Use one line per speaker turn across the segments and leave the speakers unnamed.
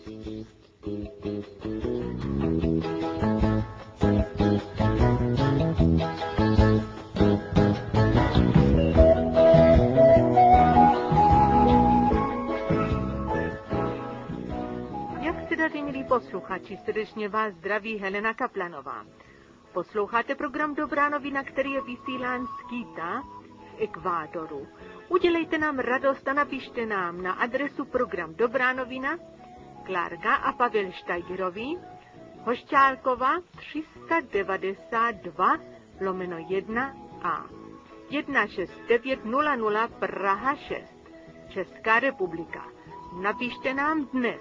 Milí posluchači, srdečně vás zdraví Helena Kaplanová. Posloucháte program Dobrá novina, který je vysílán z Quita v Ekvádoru. Udělejte nám radost a napište nám na adresu program Dobrá novina, Klárka a Pavel Štajgerovi, Hošťálkova 392/1A 16900 Praha 6, Česká republika. Napište nám dnes.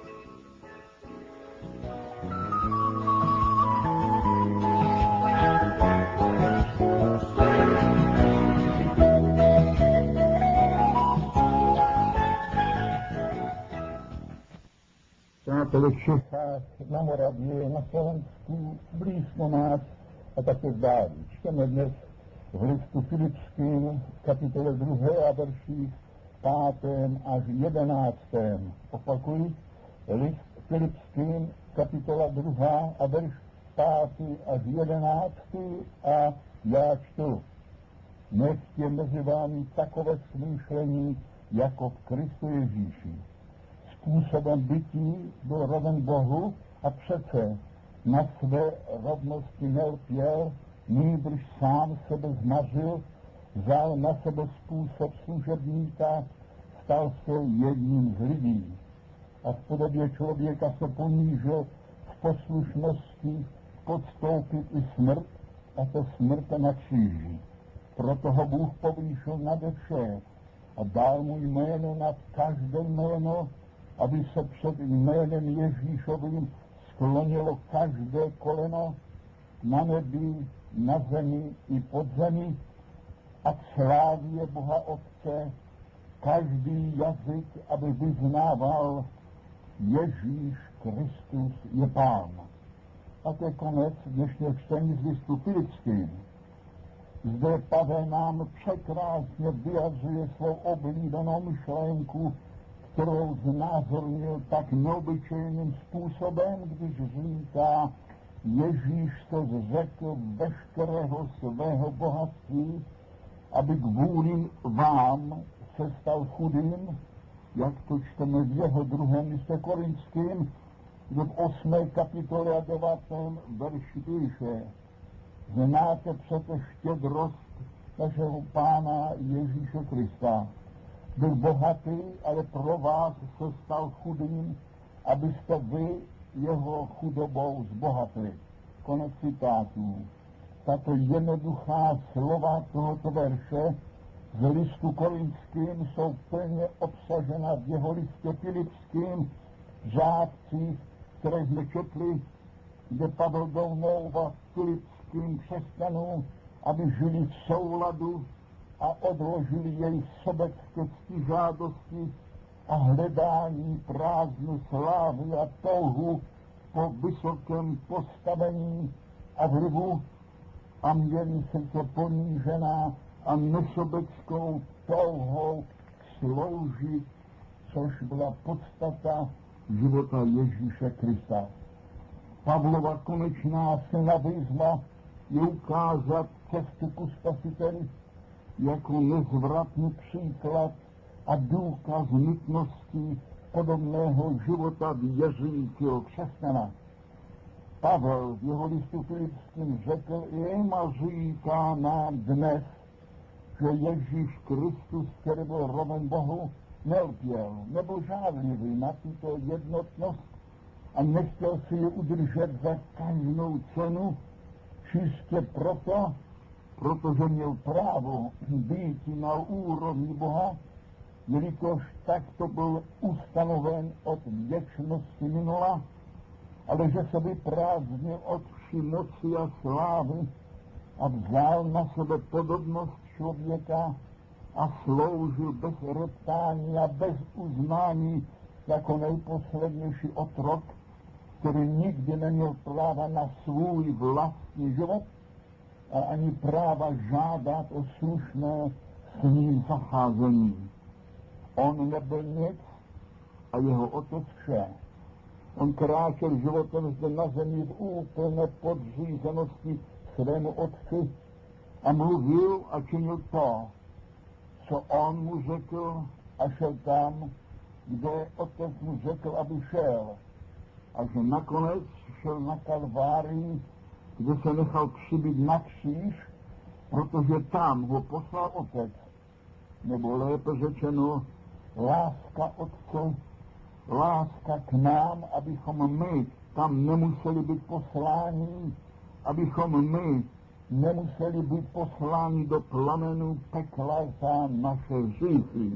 Přátelé v Čechách, na Moravě, na Slovensku, blízko nás a také v dáli. Čteme dnes v listu Filipským, kapitole 2 a verších 5. až 11. Opakuji, list Filipským, kapitola 2 a verš 5. až 11. a já čtu. Nech je mezi vámi takové smýšlení jako v Kristu Ježíši. Způsobem bytí byl roven Bohu a přece na své rovnosti nelpěl, nýbrž sám sebe zmařil, vzal na sebe způsob služebníka, stal se jedním z lidí a v podobě člověka se ponížil v poslušnosti podstoupit i smrt, a to smrt na kříži. Proto ho Bůh povýšil nade vše a dal mu jméno nad každé jméno, aby se před jménem Ježíšovým sklonilo každé koleno na nebi, na zemi i pod zemi a slávě Boha Otce každý jazyk, aby vyznával Ježíš Kristus je Pán. A to je konec dnešního čtení z listu Filipským. Zde Pavel nám překrásně vyjadřuje svou oblíbenou myšlenku, kterou znázornil tak neobyčejným způsobem, když říká, Ježíš se zřekl veškerého svého bohatství, aby kvůli vám se stal chudým, jak to čteme v jeho 2. listě Korinským, kde v 8. kapitole a 9. verši píše, znáte přece štědrost našeho Pána Ježíše Krista. Byl bohatý, ale pro vás se stal chudým, abyste vy jeho chudobou zbohatli. Konec citátů. Tato jednoduchá slova tohoto verše z listu Korinským jsou plně obsažena v jeho listě Filipským řádcích, které jsme četli, kde Pavel domlouvá filipským křesťanům, aby žili v souladu a odložili jej sobecké ctižádosti a hledání prázdné slávy a touhu po vysokém postavení a vlivu a měli se ponížená a nesobeckou touhou sloužit, což byla podstata života Ježíše Krista. Pavlova konečná silná výzva je ukázat cestu ku Spasiteli jako nezvratný příklad a důkaz nutnosti podobného života věřícího křesťana. Pavel v jeho listu Filipským řekl, jejma říká nám dnes, že Ježíš Kristus, který byl roven Bohu, nelpěl, nebyl žádlivý na tuto jednotnost a nechtěl si ji udržet za každou cenu, čistě proto, protože měl právo být na úrovni Boha, jelikož takto byl ustanoven od věčnosti minula, ale že se vyprázdnil od vší moci a slávy a vzal na sebe podobnost člověka a sloužil bez reptání a bez uznání jako nejposlednější otrok, který nikdy neměl práva na svůj vlastní život a ani práva žádat o slušné s ním zacházení. On nebyl nic a jeho otec vše. On kráčel životem zde na zemi v úplné podřízenosti svému otci a mluvil a činil to, co on mu řekl, a šel tam, kde otec mu řekl, aby šel. A že nakonec šel na Kalvárii, kde se nechal přibít na kříž, protože tam ho poslal otec. Nebo lépe řečeno, láska otce, láska k nám, abychom my tam nemuseli být posláni, abychom my nemuseli být posláni do plamenů pekla za naše hříchy.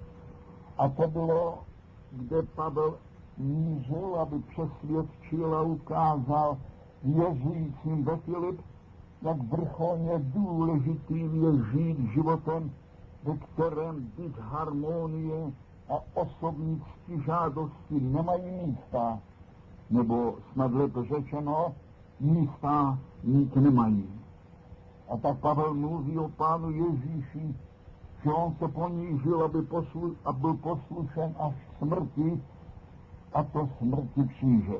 A to bylo, kde Pavel mířil, aby přesvědčil a ukázal věřícím ve Filip, jak vrcholně důležitým je žít životem, ve kterém disharmonie a osobní ctižádosti nemají místa, nebo snad lépe řečeno, místa mít nemají. A tak Pavel mluví o Pánu Ježíši, že on se ponížil, a byl poslušen až k smrti, a to smrti kříže.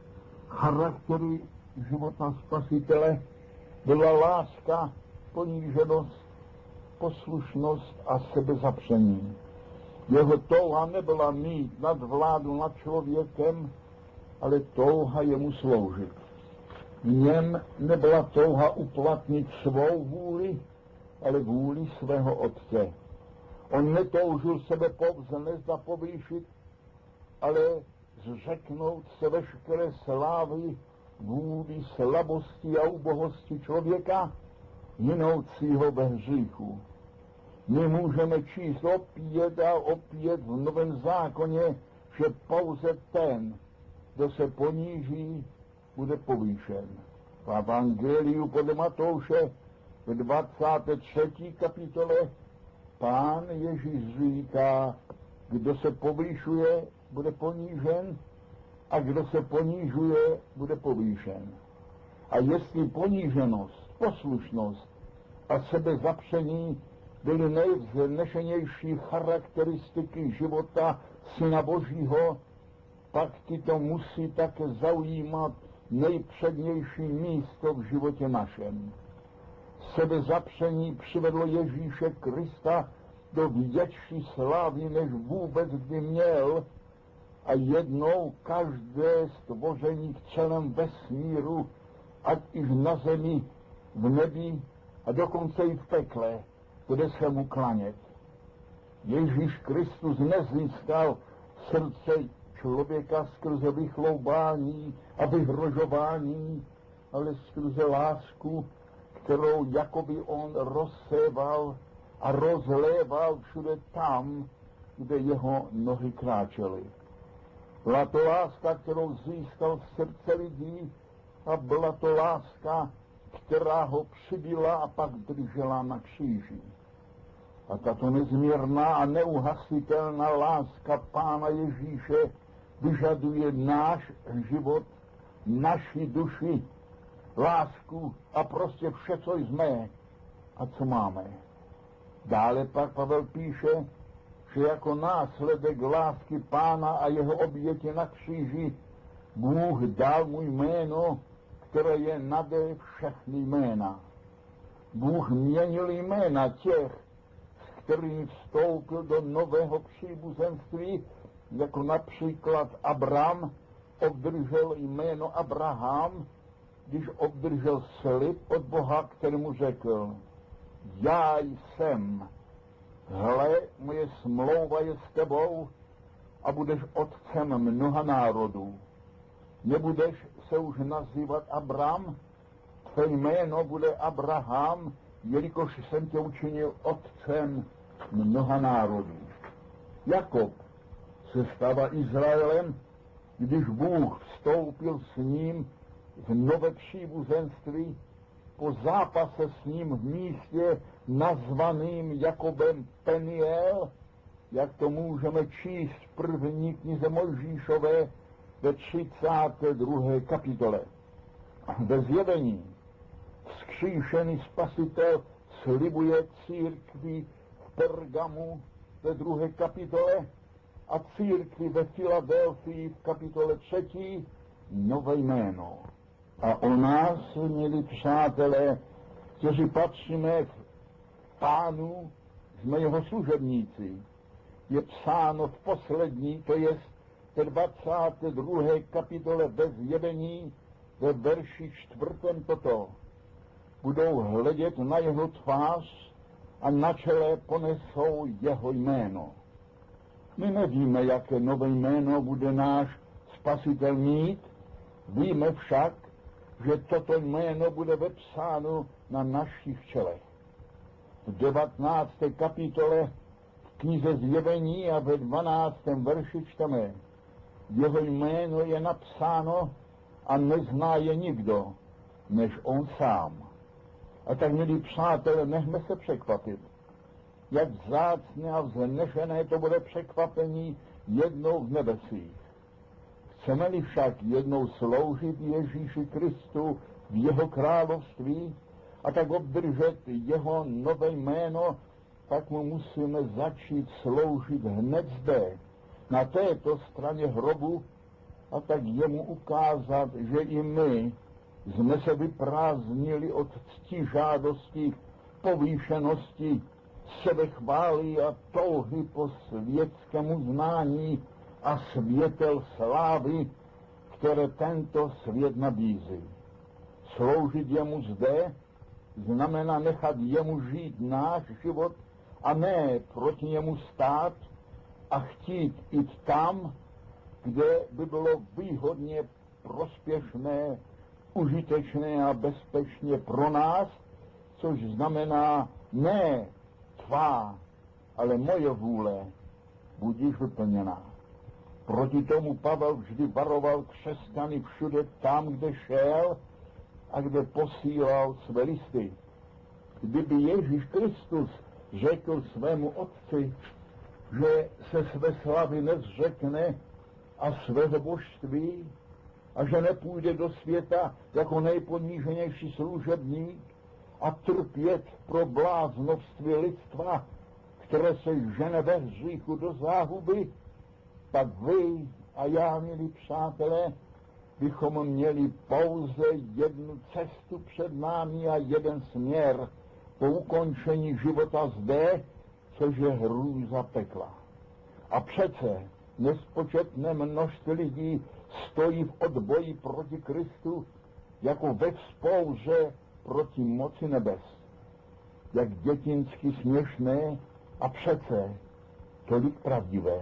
Charaktery života Spasitele byla láska, poníženost, poslušnost a sebezapření. Jeho touha nebyla mít nadvládu nad člověkem, ale touha jemu sloužit. V něm nebyla touha uplatnit svou vůli, ale vůli svého otce. On netoužil sebe pouze nezda povýšit, ale zřeknout se veškeré slávy, vůli, slabosti a ubohosti člověka, jinoucího ve hříchu. My můžeme číst opět a opět v Novém zákoně, že pouze ten, kdo se poníží, bude povýšen. V Evangeliu podle Matouše v 23. kapitole Pán Ježíš říká, kdo se povýšuje, bude ponížen, a kdo se ponížuje, bude povýšen. A jestli poníženost, poslušnost a sebezapření byly nejvznešenější charakteristiky života Syna Božího, pak tyto musí také zaujímat nejpřednější místo v životě našem. Sebezapření přivedlo Ježíše Krista do větší slávy, než vůbec kdy měl, a jednou každé stvoření v celém vesmíru, ať i na zemi, v nebi a dokonce i v pekle, bude se mu klanět. Ježíš Kristus nezískal srdce člověka skrze vychloubání a vyhrožování, ale skrze lásku, kterou jakoby on rozséval a rozléval všude tam, kde jeho nohy kráčely. Byla to láska, kterou získal v srdce lidí, a byla to láska, která ho přibila a pak držela na kříži. A tato nezměrná a neuhasitelná láska Pána Ježíše vyžaduje náš život, naši duši, lásku a prostě vše, co jsme a co máme. Dále pak Pavel píše, že jako následek lásky Pána a jeho oběti na kříži Bůh dal mu jméno, které je nade všechny jména. Bůh měnil jména těch, s kterými vstoupil do nového příbuzenství, jako například Abram obdržel jméno Abraham, když obdržel slib od Boha, který mu řekl: já jsem, hle, moje smlouva je s tebou a budeš otcem mnoha národů. Nebudeš se už nazývat Abram, tvé jméno bude Abraham, jelikož jsem tě učinil otcem mnoha národů. Jakob se stává Izraelem, když Bůh vstoupil s ním v nové příbuzenství po zápase s ním v místě nazvaným Jakobem Peniel, jak to můžeme číst v první knize Mojžíšové ve 32. kapitole. Ve Zjevení vzkříšený Spasitel slibuje církvi v Pergamu ve 2. kapitole a církvi ve Filadelfii v kapitole 3 nové jméno. A o nás, milí přátelé, kteří patříme k Pánu, jsme jeho služebníci. Je psáno v poslední, to je ve 22. kapitole ve Zjevení, ve verši 4. toto. Budou hledět na jeho tvář a na čele ponesou jeho jméno. My nevíme, jaké nové jméno bude náš Spasitel mít, víme však, že toto jméno bude vepsáno na našich čelech. V 19. kapitole v knize Zjevení a ve 12. verši čteme: jeho jméno je napsáno a nezná je nikdo, než on sám. A tak, milí přátelé, nechme se překvapit, jak vzácné a vznešené to bude překvapení jednou v nebesích. Chceme-li však jednou sloužit Ježíši Kristu v jeho království a tak obdržet jeho nové jméno, tak mu musíme začít sloužit hned zde, na této straně hrobu, a tak jemu ukázat, že i my jsme se vyprázdnili od ctižádosti, povýšenosti, sebechvály a touhy po světskému znání a světel slávy, které tento svět nabízí. Sloužit jemu zde znamená nechat jemu žít náš život a ne proti němu stát a chtít jít tam, kde by bylo výhodně, prospěšné, užitečné a bezpečně pro nás, což znamená ne tvá, ale moje vůle, budíš vyplněná. Proti tomu Pavel vždy varoval křesťany všude tam, kde šel a kde posílal své listy. Kdyby Ježíš Kristus řekl svému otci, že se své slavy nezřekne a svého božství a že nepůjde do světa jako nejponíženější služebník a trpět pro bláznovství lidstva, které se žene ve hříchu do záhuby, pak vy a já, milí přátelé, bychom měli pouze jednu cestu před námi a jeden směr po ukončení života zde, což je hrůza pekla. A přece nespočetné množství lidí stojí v odboji proti Kristu jako ve vzpouře proti moci nebes. Jak dětinsky směšné a přece tolik pravdivé.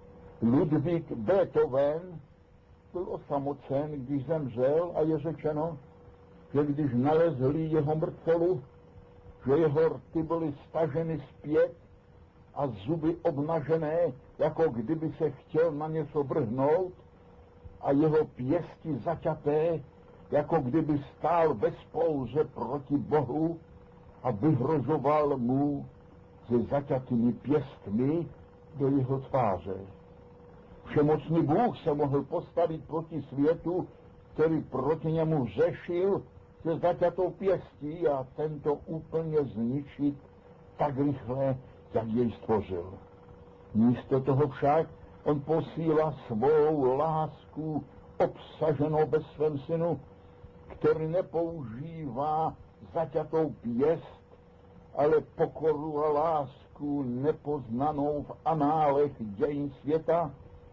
Ludvík Beethoven byl osamocen, když zemřel, a je řečeno, že když nalezli jeho mrtvolu, že jeho rty byly staženy zpět a zuby obnažené, jako kdyby se chtěl na něco vrhnout, a jeho pěsti zaťaté, jako kdyby stál ve spouře proti Bohu a vyhrožoval mu se zaťatými pěstmi do jeho tváře. Všemocný Bůh se mohl postavit proti světu, který proti němu řešil se zaťatou pěstí, a tento úplně zničit tak rychle, jak jej stvořil. Místo toho však on posílá svou lásku obsaženou ve svém synu, který nepoužívá zaťatou pěst, ale pokoru a lásku nepoznanou v análech dějin světa,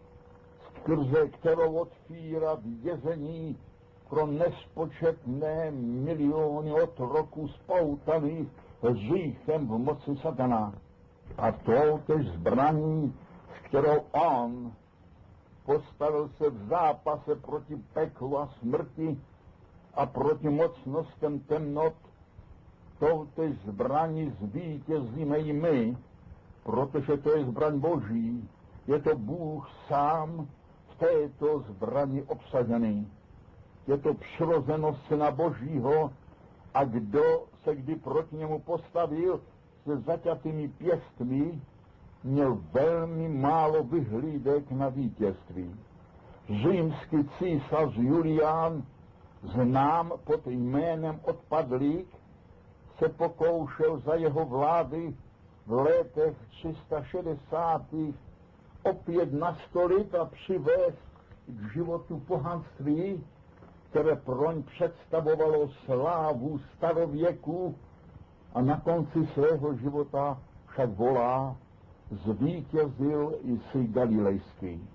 skrze kterou otvírá vězení pro nespočetné miliony otroků spoutaných hříchem v moci satana. A to tež zbraní, s kterou on postavil se v zápase proti peklu a smrti a proti mocnostem temnot, toutež zbraní zvítězíme i my, protože to je zbraň Boží. Je to Bůh sám v této zbrani obsažený. Je to přirozenost Syna Božího, a kdo se kdy proti němu postavil se zaťatými pěstmi, měl velmi málo vyhlídek na vítězství. Římský císař Julián, znám pod jménem Odpadlík, se pokoušel za jeho vlády v letech 360. opět nastolit a přivést k životu pohanství, které proň představovalo slávu starověku a na konci svého života však volá: zvítězil jsi galilejský.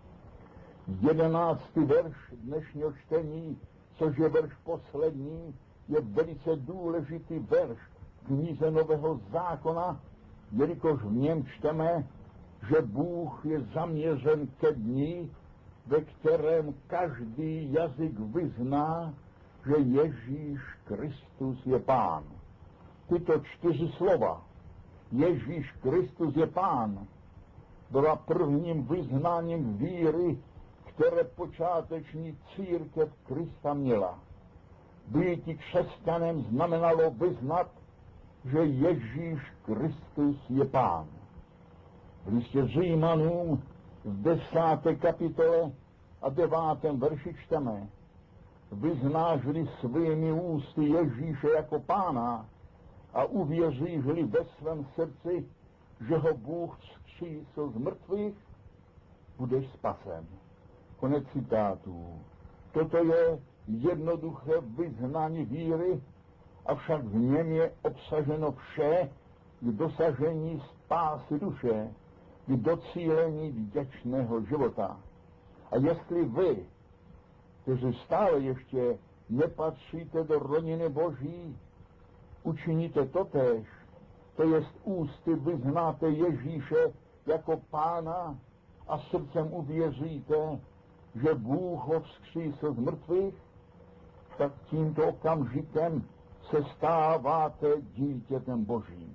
11. verš dnešního čtení, což je verš poslední, je velice důležitý verš v knize Nového zákona, jelikož v něm čteme, že Bůh je zaměřen ke dni, ve kterém každý jazyk vyzná, že Ježíš Kristus je Pán. Tyto 4 slova, Ježíš Kristus je Pán, byla prvním vyznáním víry, které počáteční církev Krista měla. Být křesťanem znamenalo vyznat, že Ježíš Kristus je Pán. V listě Římanům v 10. kapitole a 9. verši čteme: vyznáš-li svými ústy Ježíše jako Pána a uvěříš-li ve svém srdci, že ho Bůh vzkřísil z mrtvých, budeš spasen. Konec citátů. Toto je jednoduché vyznání víry, avšak v něm je obsaženo vše k dosažení spásy duše, k docílení vděčného života. A jestli vy, kteří stále ještě nepatříte do rodiny Boží, učiníte totéž, to jest ústy vyznáte Ježíše jako Pána a srdcem uvěříte, že Bůh ho vzkřísil z mrtvých, tak tímto okamžikem se stáváte dítětem Božím.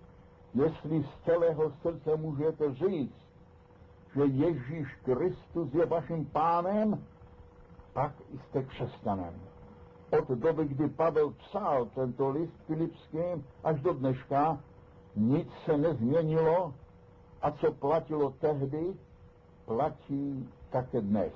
Jestli z celého srdce můžete říct, že Ježíš Kristus je vaším Pánem, pak jste křesťanem. Od doby, kdy Pavel psal tento list Filipským až do dneška, nic se nezměnilo a co platilo tehdy, platí také dnes.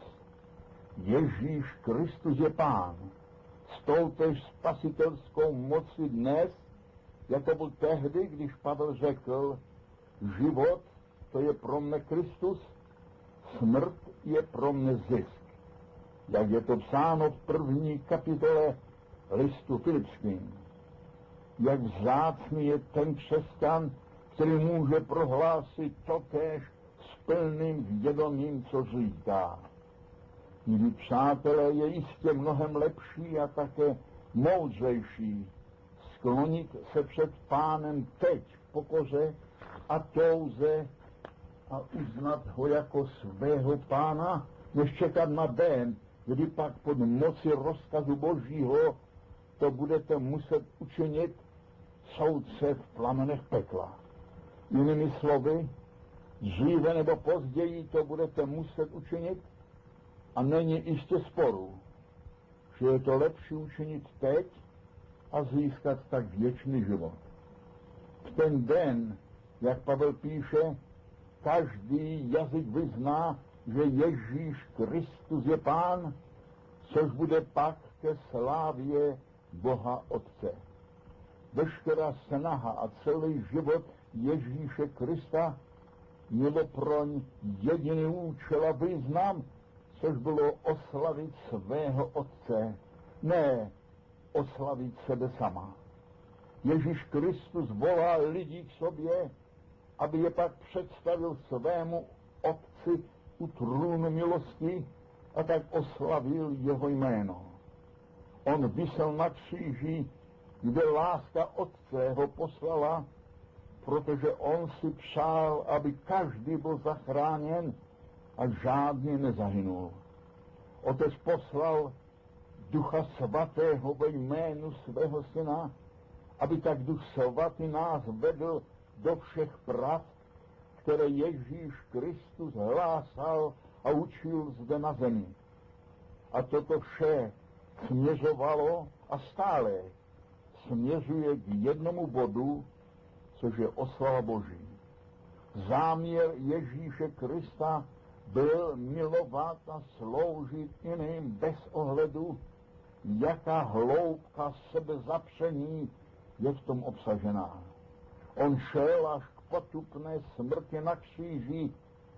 Ježíš Kristus je Pán. S toutéž spasitelskou mocí dnes, jako byl tehdy, když Pavel řekl: život, to je pro mne Kristus, smrt je pro mne zisk. Jak je to psáno v 1. kapitole listu Filipským. Jak vzácný je ten křesťan, který může prohlásit totéž s plným vědomím, co říká. Milí přátelé, je jistě mnohem lepší a také moudřejší sklonit se před Pánem teď v pokoře a touze a uznat ho jako svého Pána, než čekat na den, kdy pak pod moci rozkazu Božího to budete muset učinit soudce v plamenech pekla. Jinými slovy, dříve nebo později to budete muset učinit a není jistě sporu, že je to lepší učinit teď a získat tak věčný život. V ten den, jak Pavel píše, každý jazyk vyzná, že Ježíš Kristus je Pán, což bude pak ke slávě Boha Otce. Veškerá snaha a celý život Ježíše Krista mělo proň jediný účel a význam, což bylo oslavit svého Otce, ne oslavit sebe sama. Ježíš Kristus volá lidi k sobě, aby je pak představil svému Otci u trůnu milosti a tak oslavil jeho jméno. On visel na kříži, kde láska Otce ho poslala, protože on si přál, aby každý byl zachráněn a žádný nezahynul. Otec poslal Ducha Svatého ve jménu svého Syna, aby tak Duch Svatý nás vedl do všech pravd, které Ježíš Kristus hlásal a učil zde na zemi. A toto vše směřovalo a stále směřuje k jednomu bodu, což je oslava Boží. Záměr Ježíše Krista byl milovat a sloužit jiným bez ohledu, jaká hloubka sebezapření je v tom obsažená. On šel až k potupné smrti na kříži v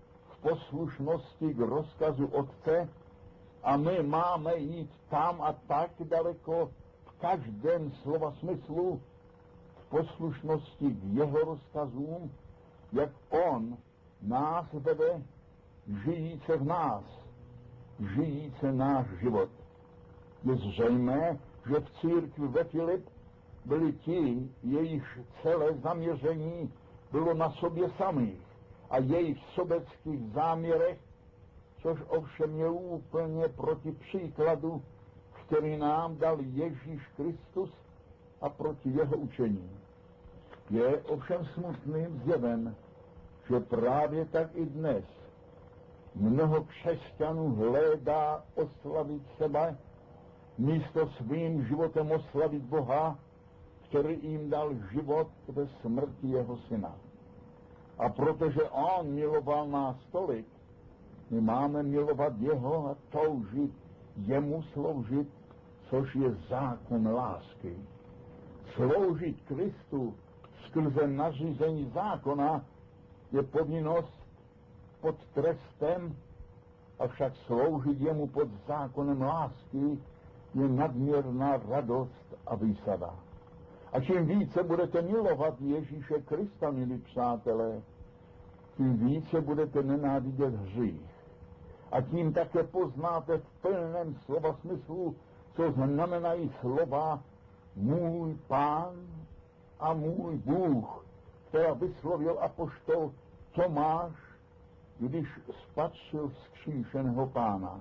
poslušnosti k rozkazu Otce a my máme jít tam a tak daleko v každém slova smyslu v poslušnosti k jeho rozkazům, jak on nás vede, žijíce v nás, žijíce náš život. Je zřejmé, že v církvi ve Filip byli ti, jejichž celé zaměření bylo na sobě samých a jejich sobeckých záměrech, což ovšem je úplně proti příkladu, který nám dal Ježíš Kristus a proti jeho učení. Je ovšem smutným zjevem, že právě tak i dnes mnoho křesťanů hledá oslavit sebe, místo svým životem oslavit Boha, který jim dal život ve smrti jeho syna. A protože on miloval nás tolik, my máme milovat jeho a toužit jemu sloužit, což je zákon lásky. Sloužit Kristu skrze nařízení zákona je povinnost pod trestem, avšak sloužit jemu pod zákonem lásky je nadměrná radost a výsada. A čím více budete milovat Ježíše Krista, milí přátelé, tím více budete nenávidět hřích. A tím také poznáte v plném slova smyslu, co znamenají slova můj Pán a můj Bůh, která vyslovil apoštol Tomáš, když spatřil vzkříšeného Pána.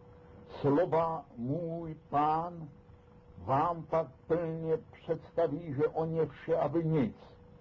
Slova můj Pán vám pak plně představí, že on je vše a vy nic.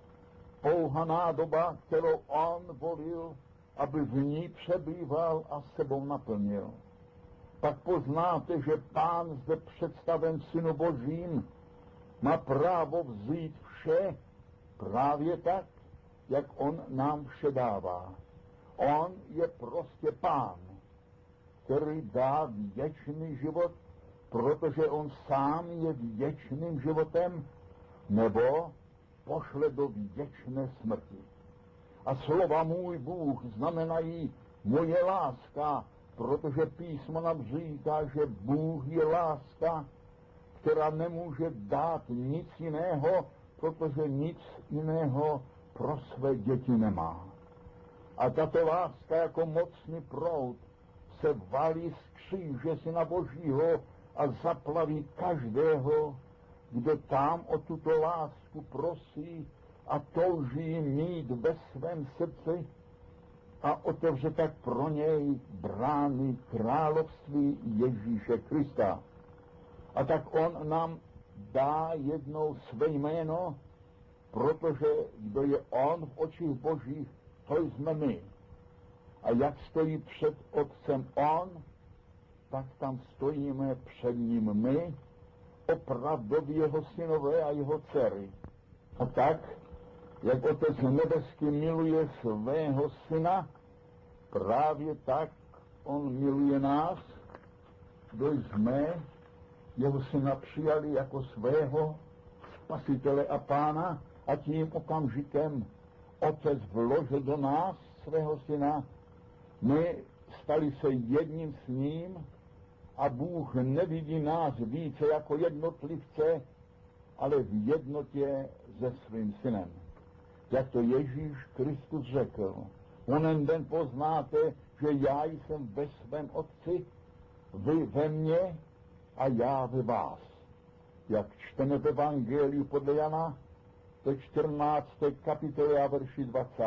Pouhá nádoba, kterou on volil, aby v ní přebýval a sebou naplnil. Pak poznáte, že Pán zde představen Synu Božím má právo vzít vše právě tak, jak on nám vše dává. On je prostě Pán, který dá věčný život, protože on sám je věčným životem, nebo pošle do věčné smrti. A slova můj Bůh znamenají moje láska, protože písmo nám říká, že Bůh je láska, která nemůže dát nic jiného, protože nic jiného pro své děti nemá. A tato láska jako mocný proud se valí z kříže Syna Božího a zaplaví každého, kdo tam o tuto lásku prosí a touží mít ve svém srdci a otevře tak pro něj brány království Ježíše Krista. A tak on nám dá jednou své jméno, protože kdo je on v očích Božích, to jsme my. A jak stojí před Otcem on, tak tam stojíme před ním my, opravdoví jeho synové a jeho dcery. A tak, jak Otec nebeský miluje svého syna, právě tak on miluje nás, kdo jsme jeho syna přijali jako svého spasitele a pána, a tím okamžikem Otec vložil do nás svého syna. My stali se jedním s ním a Bůh nevidí nás více jako jednotlivce, ale v jednotě se svým synem. Jak to Ježíš Kristus řekl, onen den poznáte, že já jsem ve svém Otci, vy ve mně a já ve vás. Jak čteme v Evangeliu podle Jana, ve 14. kapitole a verši 20.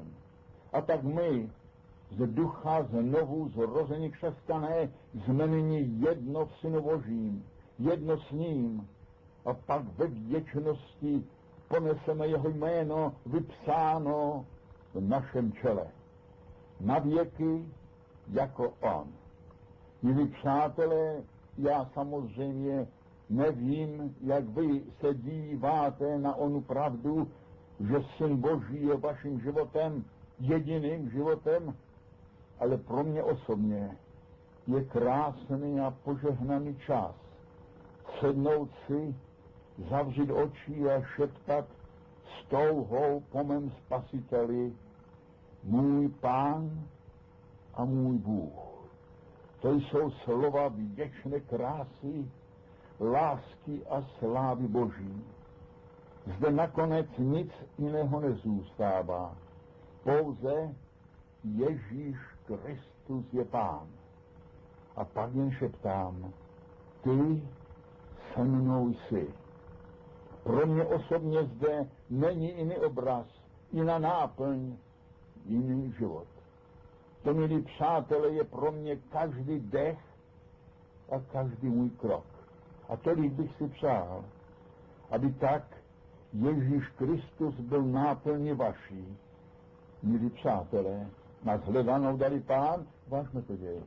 A tak my, z ducha znovu zrození křesťané, jsme nyní jedno v Synu Božím, jedno s ním, a pak ve věčnosti poneseme jeho jméno vypsáno v našem čele. Na věky jako on. Milí přátelé, já samozřejmě nevím, jak vy se díváte na onu pravdu, že Syn Boží je vaším životem, jediným životem, ale pro mě osobně je krásný a požehnaný čas sednout si, zavřít oči a šeptat s touhou po mém Spasiteli: můj Pán a můj Bůh. To jsou slova vděčné krásy, lásky a slávy Boží. Zde nakonec nic jiného nezůstává. Pouze Ježíš Kristus je Pán. A pak jen šeptám, ty se mnou jsi. Pro mě osobně zde není jiný obraz, jiná náplň, jiný život. To, milí přátelé, je pro mě každý dech a každý můj krok. A tolik bych si přál, aby tak Ježíš Kristus byl náplní vaší. Milí přátelé, na shledanou dali Pán, vážme to děje.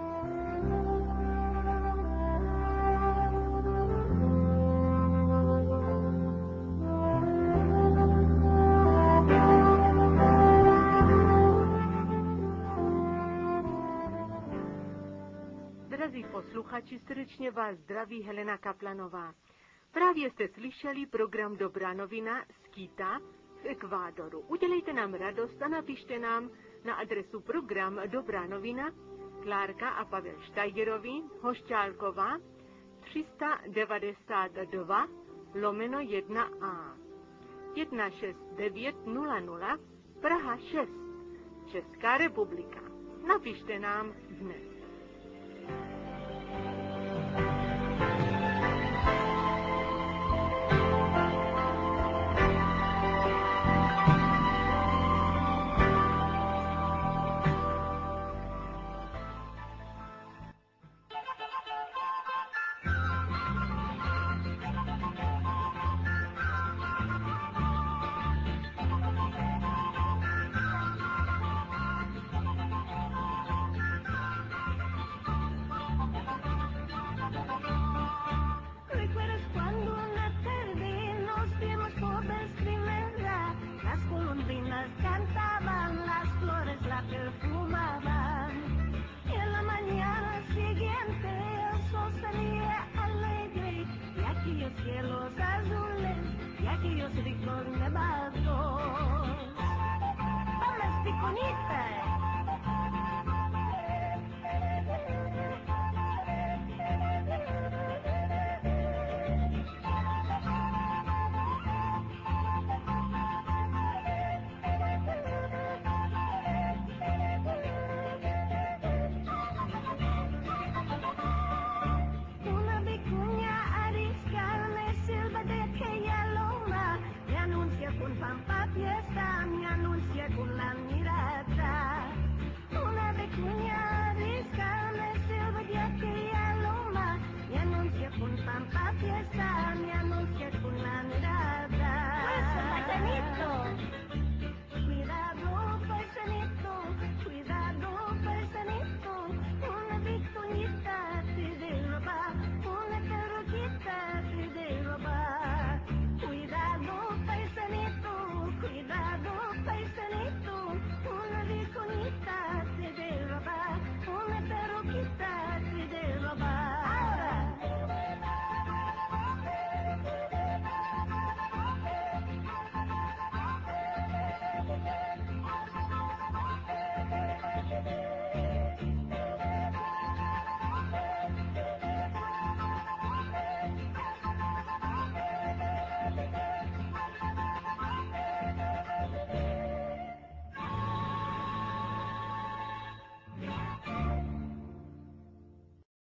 Drazí posluchači, srdečně vás zdraví Helena Kaplanová. Právě jste slyšeli program Dobrá novina z Quita v Ekvádoru. Udělejte nám radost a napište nám na adresu program Dobrá novina, Klárka a Pavel Štajgerovi, Hošťálková, 392/1A, 16900, Praha 6, Česká republika. Napište nám dnes.
Cantaban, las flores la perfumaban. En la mañana siguiente el sol salía alegre y aquellos cielos azules y aquellos ricos nevados. Vamos, piconitas.